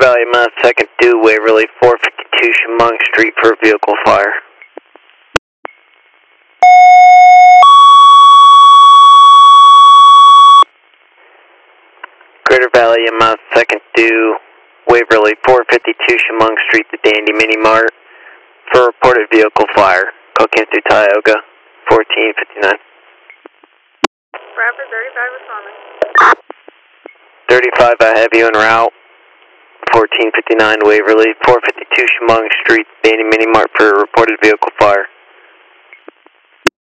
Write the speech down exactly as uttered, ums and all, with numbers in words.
Valley, Mount second due, Waverly, four fifty-two Chemung Street for vehicle fire. Greater Valley, Mount second due, Waverly, four fifty-two Chemung Street, the Dandy Mini Mart, for reported vehicle fire. Cocaine through Tioga, fourteen fifty-nine. Bradford thirty-five responding. thirty-five, I have you en route. fourteen fifty-nine Waverly, four fifty-two Chemung Street, Dandy Mini Mart for reported vehicle fire.